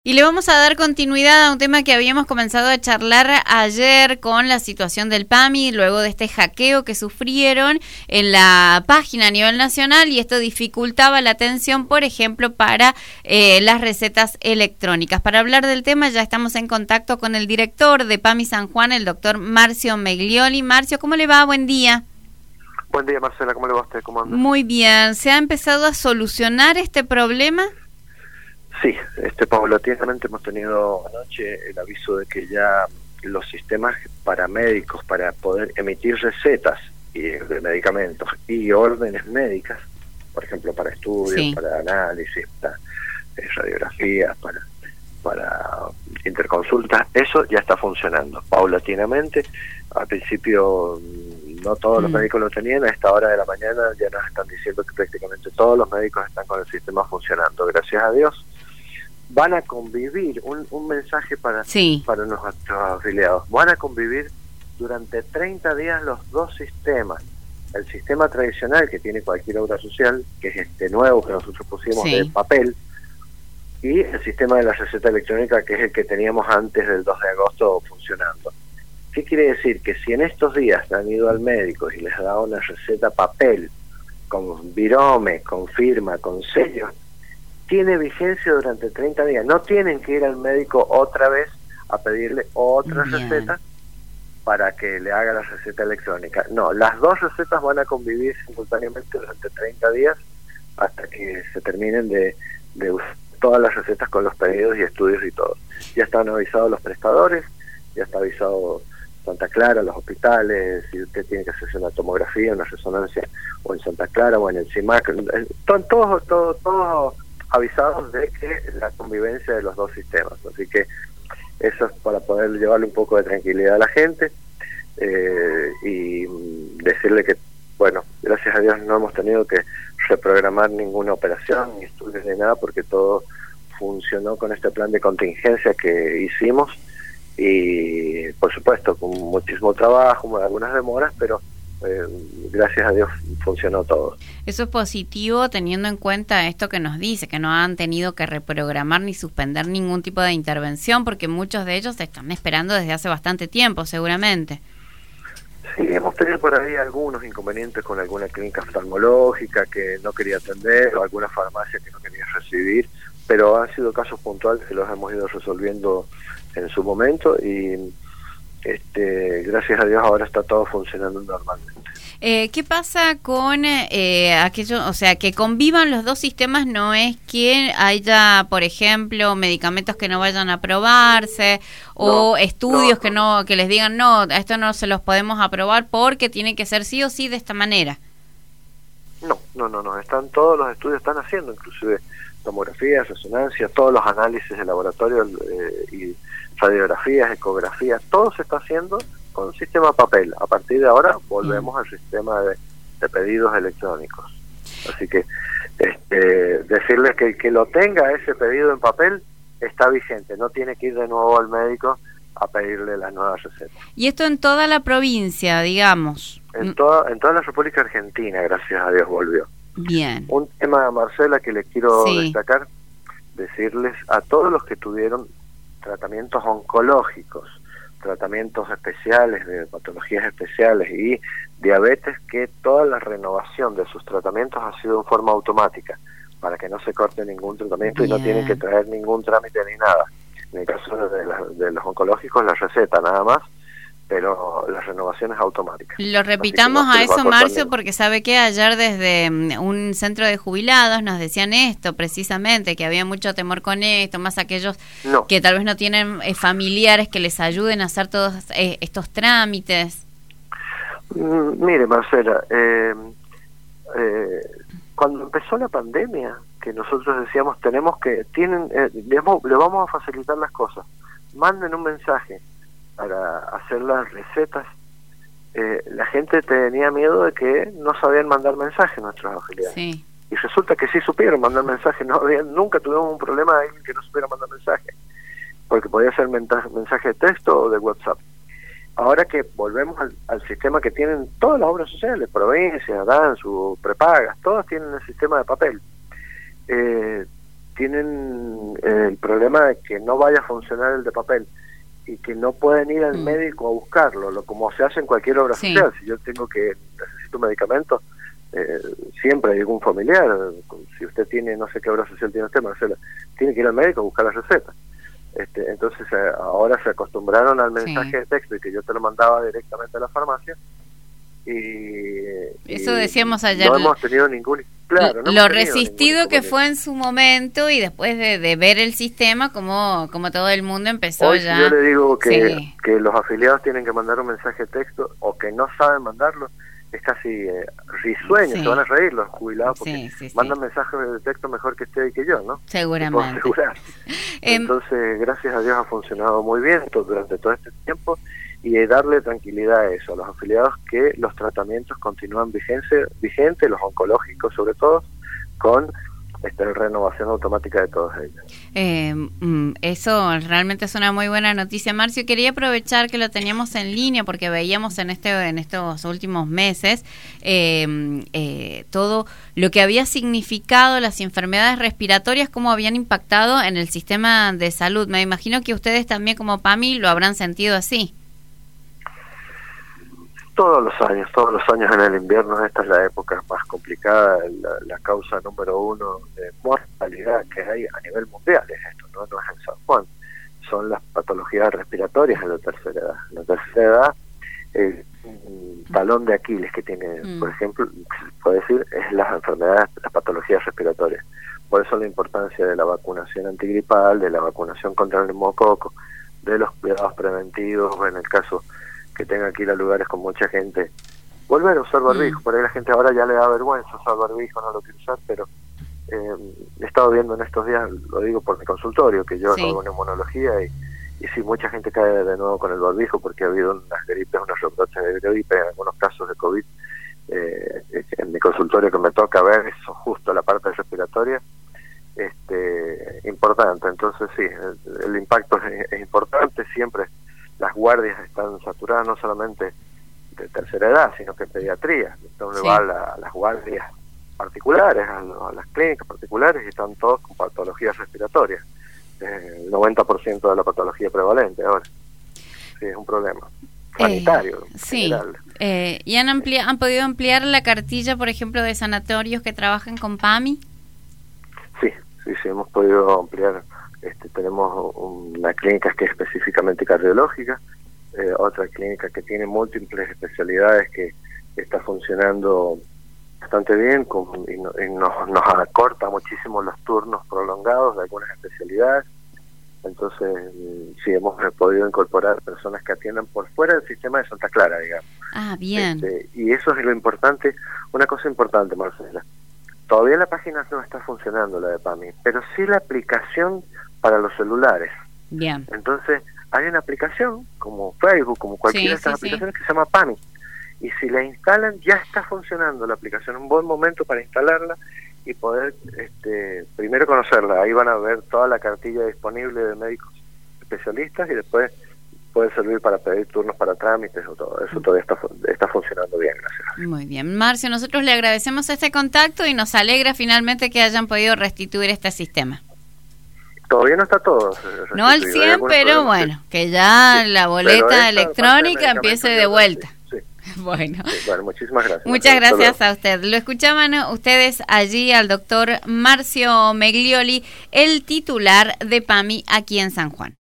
Y le vamos a dar continuidad a un tema que habíamos comenzado a charlar ayer con la situación del PAMI, luego de este hackeo que sufrieron en la página a nivel nacional, y esto dificultaba la atención, por ejemplo, para las recetas electrónicas. Para hablar del tema ya estamos en contacto con el director de PAMI San Juan, el doctor Marcio Meglioli. Marcio, ¿cómo le va? Buen día. Buen día, Marcela, ¿cómo le va a usted? ¿Cómo anda? Muy bien. ¿Se ha empezado a solucionar este problema? Sí, paulatinamente hemos tenido anoche el aviso de que ya los sistemas paramédicos para poder emitir recetas de medicamentos y órdenes médicas, por ejemplo, para estudios, sí, para análisis, para radiografías, para interconsultas, eso ya está funcionando paulatinamente. Al principio no todos los médicos lo tenían, a esta hora de la mañana ya nos están diciendo que prácticamente todos los médicos están con el sistema funcionando, gracias a Dios. Van a convivir, un mensaje para nuestros afiliados, van a convivir durante 30 días los dos sistemas, el sistema tradicional que tiene cualquier obra social, que es este nuevo que nosotros pusimos de papel, y el sistema de la receta electrónica, que es el que teníamos antes del 2 de agosto funcionando. ¿Qué quiere decir? Que si en estos días han ido al médico y les ha dado una receta papel, con virome, con firma, con sello, tiene vigencia durante 30 días. No tienen que ir al médico otra vez a pedirle otra receta para que le haga la receta electrónica. No, las dos recetas van a convivir simultáneamente durante 30 días hasta que se terminen de usar todas las recetas con los pedidos y estudios y todo. Ya están avisados los prestadores, ya está avisado Santa Clara, los hospitales, si usted tiene que hacerse una tomografía, una resonancia, o en Santa Clara o en el CIMAC, todos avisados de que la convivencia de los dos sistemas. Así que eso es para poder llevarle un poco de tranquilidad a la gente y decirle que, bueno, gracias a Dios no hemos tenido que reprogramar ninguna operación, ni estudios, ni nada, porque todo funcionó con este plan de contingencia que hicimos y, por supuesto, con muchísimo trabajo, algunas demoras, pero gracias a Dios funcionó todo. Eso es positivo teniendo en cuenta esto que nos dice, que no han tenido que reprogramar ni suspender ningún tipo de intervención, porque muchos de ellos están esperando desde hace bastante tiempo, seguramente. Sí, hemos tenido por ahí algunos inconvenientes con alguna clínica oftalmológica que no quería atender, o alguna farmacia que no quería recibir, pero han sido casos puntuales que los hemos ido resolviendo en su momento y gracias a Dios ahora está todo funcionando normalmente. ¿Qué pasa con aquello, o sea, que convivan los dos sistemas? No es que haya, por ejemplo, medicamentos que no vayan a aprobarse o estudios que les digan no, esto no se los podemos aprobar porque tiene que ser sí o sí de esta manera. No, están todos los estudios, están haciendo inclusive tomografías, resonancias, todos los análisis de laboratorio y radiografías, ecografías, todo se está haciendo con un sistema papel. A partir de ahora volvemos al sistema de pedidos electrónicos. Así que decirles que el que lo tenga ese pedido en papel está vigente, no tiene que ir de nuevo al médico a pedirle las nuevas recetas. Y esto en toda la provincia, digamos. En toda la República Argentina, gracias a Dios, volvió. Bien. Un tema, Marcela, que le quiero destacar, decirles a todos los que tuvieron tratamientos oncológicos, tratamientos especiales de patologías especiales y diabetes, que toda la renovación de sus tratamientos ha sido en forma automática, para que no se corte ningún tratamiento y no tienen que traer ningún trámite ni nada. En el caso de los oncológicos, la receta nada más, pero la renovación es automática. Lo repitamos a eso, Marcio, porque sabe que ayer desde un centro de jubilados nos decían esto, precisamente, que había mucho temor con esto, más aquellos que tal vez no tienen familiares que les ayuden a hacer todos estos trámites. Mire, Marcela, cuando empezó la pandemia, que nosotros decíamos, le vamos a facilitar las cosas, manden un mensaje para hacer las recetas, la gente tenía miedo de que no sabían mandar mensajes nuestros afiliados. Y resulta que sí supieron mandar mensajes, nunca tuvimos un problema de alguien que no supiera mandar mensajes, porque podía ser mensaje de texto o de WhatsApp. Ahora que volvemos al sistema que tienen todas las obras sociales, provincias, DANSU, prepagas, todas tienen el sistema de papel. tienen el problema de que no vaya a funcionar el de papel y que no pueden ir al médico a buscarlo, como se hace en cualquier obra social. Si yo necesito medicamentos, siempre hay algún familiar, si usted tiene, no sé qué obra social tiene usted, Marcela, tiene que ir al médico a buscar la receta. Entonces ahora se acostumbraron al mensaje de texto y que yo te lo mandaba directamente a la farmacia, y eso decíamos ayer, no hemos tenido ningún... Claro, lo resistido que fue en su momento, y después de ver el sistema como todo el mundo empezó hoy, ya. Si yo le digo que los afiliados tienen que mandar un mensaje de texto o que no saben mandarlo, es casi risueño, se van a reír los jubilados porque mandan mensajes de texto mejor que usted y que yo, ¿no? Seguramente. Entonces, gracias a Dios ha funcionado muy bien durante todo este tiempo, y darle tranquilidad a eso, a los afiliados, que los tratamientos continúan vigentes, los oncológicos sobre todo, con renovación automática de todos ellos. Eso realmente es una muy buena noticia, Marcio. Quería aprovechar que lo teníamos en línea porque veíamos en estos últimos meses todo lo que había significado las enfermedades respiratorias, cómo habían impactado en el sistema de salud. Me imagino que ustedes también como PAMI lo habrán sentido así. Todos los años en el invierno, esta es la época más complicada, la causa número 1 de mortalidad que hay a nivel mundial es esto, no es en San Juan, son las patologías respiratorias en la tercera edad. En la tercera edad, el talón de Aquiles que tiene, por ejemplo, se puede decir, es las enfermedades, las patologías respiratorias. Por eso la importancia de la vacunación antigripal, de la vacunación contra el neumococo, de los cuidados preventivos, en el caso que tenga que ir a lugares con mucha gente, volver a usar barbijo. Por ahí la gente ahora ya le da vergüenza usar barbijo, no lo quiere usar, pero he estado viendo en estos días, lo digo por mi consultorio, que yo hago neumonología, y sí, mucha gente cae de nuevo con el barbijo porque ha habido unas gripes, unos rebrotes de gripe, en algunos casos de COVID. En mi consultorio que me toca ver eso, justo la parte respiratoria, importante. Entonces sí, el impacto es importante. Siempre las guardias están saturadas, no solamente de tercera edad, sino que en pediatría. Entonces va a las guardias particulares, a las clínicas particulares, y están todos con patologías respiratorias. El 90% de la patología prevalente ahora. Sí, es un problema sanitario. General. ¿Y han podido ampliar la cartilla, por ejemplo, de sanatorios que trabajan con PAMI? Sí, hemos podido ampliar. Tenemos una clínica que es específicamente cardiológica, otra clínica que tiene múltiples especialidades que está funcionando bastante bien, y nos acorta muchísimo los turnos prolongados de algunas especialidades. Entonces, sí, hemos podido incorporar personas que atiendan por fuera del sistema de Santa Clara, digamos. Ah, bien. Y eso es lo importante, una cosa importante, Marcela. Todavía la página no está funcionando, la de PAMI, pero sí la aplicación para los celulares. Bien. Entonces, hay una aplicación como Facebook, como cualquiera de estas aplicaciones, que se llama PAMI. Y si la instalan, ya está funcionando la aplicación. Un buen momento para instalarla y poder primero conocerla. Ahí van a ver toda la cartilla disponible de médicos especialistas, y después puede servir para pedir turnos para trámites o todo. Eso todavía está funcionando bien, gracias. Muy bien. Marcio, nosotros le agradecemos este contacto y nos alegra finalmente que hayan podido restituir este sistema. Todavía no está todo. No al 100, pero bueno, que ya la boleta electrónica empiece de vuelta. Sí. Bueno, muchísimas gracias. Muchas gracias a usted. Lo escuchaban ustedes allí al doctor Marcio Meglioli, el titular de PAMI aquí en San Juan.